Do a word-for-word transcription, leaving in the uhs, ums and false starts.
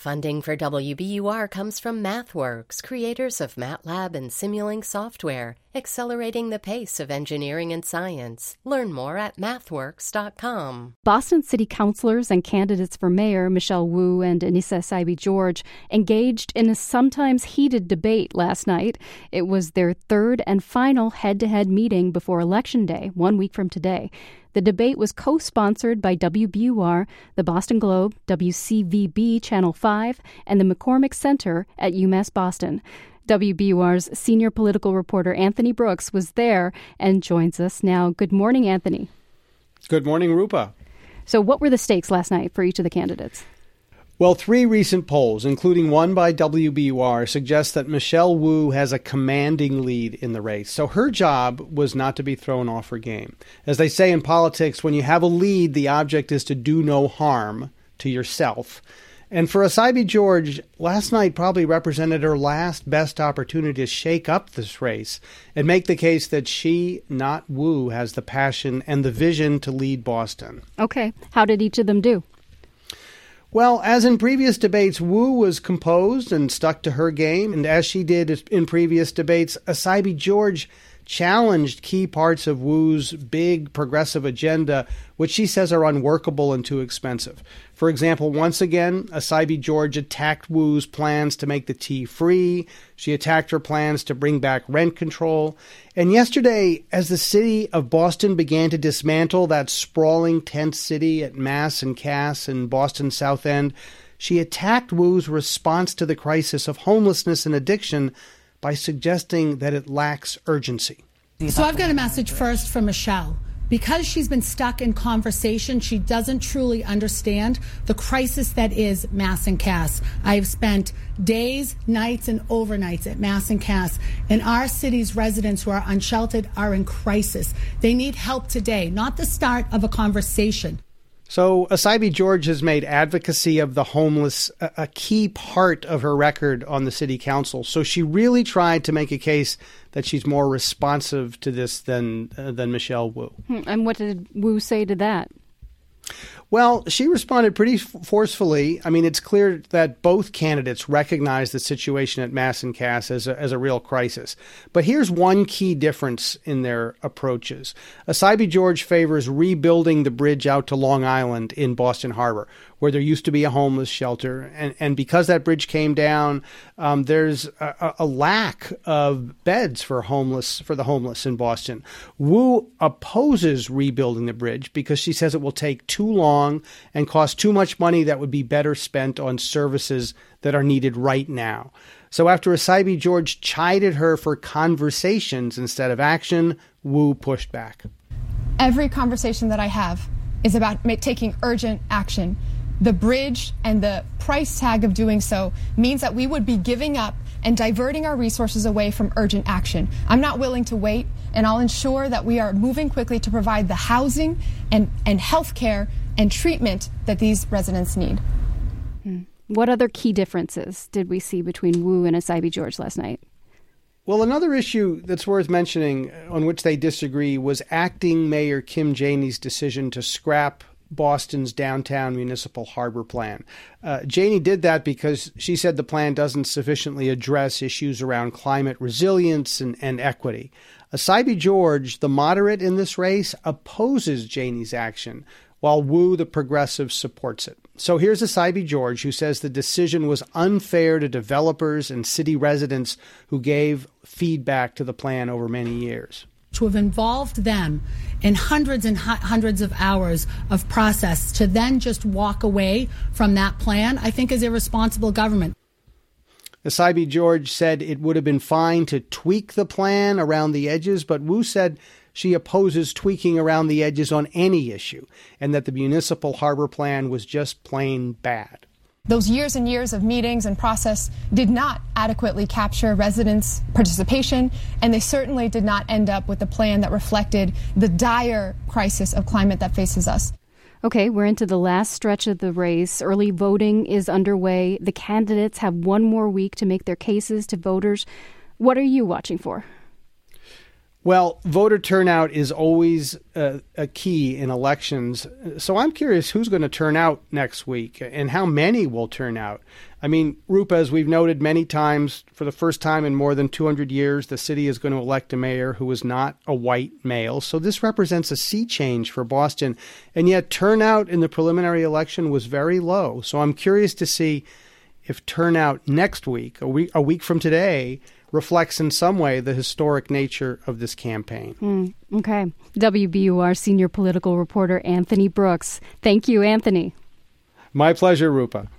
Funding for W B U R comes from MathWorks, creators of MATLAB and Simulink software, accelerating the pace of engineering and science. Learn more at mathworks dot com. Boston City councilors and candidates for mayor Michelle Wu and Annissa Essaibi-George engaged in a sometimes heated debate last night. It was their third and final head-to-head meeting before Election Day, one week from today. The debate was co-sponsored by W B U R, the Boston Globe, W C V B Channel five, and the McCormick Center at UMass Boston. W B U R's senior political reporter Anthony Brooks was there and joins us now. Good morning, Anthony. Good morning, Rupa. So what were the stakes last night for each of the candidates? Well, three recent polls, including one by W B U R, suggest that Michelle Wu has a commanding lead in the race. So her job was not to be thrown off her game. As they say in politics, when you have a lead, the object is to do no harm to yourself. And for Essaibi-George, last night probably represented her last best opportunity to shake up this race and make the case that she, not Wu, has the passion and the vision to lead Boston. Okay. How did each of them do? Well, as in previous debates, Wu was composed and stuck to her game. And as she did in previous debates, Essaibi-George challenged key parts of Wu's big progressive agenda, which she says are unworkable and too expensive. For example, once again, Essaibi-George attacked Wu's plans to make the T free. She attacked her plans to bring back rent control. And yesterday, as the city of Boston began to dismantle that sprawling tent city at Mass and Cass in Boston's South End, she attacked Wu's response to the crisis of homelessness and addiction by suggesting that it lacks urgency. So I've got a message first from Michelle. Because she's been stuck in conversation, she doesn't truly understand the crisis that is Mass and Cass. I've spent days, nights, and overnights at Mass and Cass, and our city's residents who are unsheltered are in crisis. They need help today, not the start of a conversation. So Essaibi-George has made advocacy of the homeless a, a key part of her record on the city council. So she really tried to make a case that she's more responsive to this than uh, than Michelle Wu. And what did Wu say to that? Well, she responded pretty forcefully. I mean, it's clear that both candidates recognize the situation at Mass and Cass as a, as a real crisis. But here's one key difference in their approaches. Essaibi-George favors rebuilding the bridge out to Long Island in Boston Harbor, where there used to be a homeless shelter. And, and because that bridge came down, um, there's a, a lack of beds for homeless for the homeless in Boston. Wu opposes rebuilding the bridge because she says it will take too long and cost too much money that would be better spent on services that are needed right now. So after Essaibi-George chided her for conversations instead of action, Wu pushed back. Every conversation that I have is about ma- taking urgent action. The bridge and the price tag of doing so means that we would be giving up and diverting our resources away from urgent action. I'm not willing to wait, and I'll ensure that we are moving quickly to provide the housing and, and health care and treatment that these residents need. Hmm. What other key differences did we see between Wu and Essaibi-George last night? Well, another issue that's worth mentioning on which they disagree was acting Mayor Kim Janey's decision to scrap Boston's downtown municipal harbor plan. Uh, Janey did that because she said the plan doesn't sufficiently address issues around climate resilience and, and equity. Essaibi-George, the moderate in this race, opposes Janey's action, while Wu, the progressive, supports it. So here's Essaibi-George, who says the decision was unfair to developers and city residents who gave feedback to the plan over many years. To have involved them in hundreds and hu- hundreds of hours of process to then just walk away from that plan, I think is irresponsible government. Essaibi-George said it would have been fine to tweak the plan around the edges, but Wu said she opposes tweaking around the edges on any issue and that the municipal harbor plan was just plain bad. Those years and years of meetings and process did not adequately capture residents' participation, and they certainly did not end up with a plan that reflected the dire crisis of climate that faces us. Okay, we're into the last stretch of the race. Early voting is underway. The candidates have one more week to make their cases to voters. What are you watching for? Well, voter turnout is always a, a key in elections. So I'm curious who's going to turn out next week and how many will turn out. I mean, Rupa, as we've noted many times, for the first time in more than two hundred years, the city is going to elect a mayor who is not a white male. So this represents a sea change for Boston. And yet turnout in the preliminary election was very low. So I'm curious to see if turnout next week, a week, a week from today, reflects in some way the historic nature of this campaign. Mm, okay. W B U R senior political reporter Anthony Brooks. Thank you, Anthony. My pleasure, Rupa.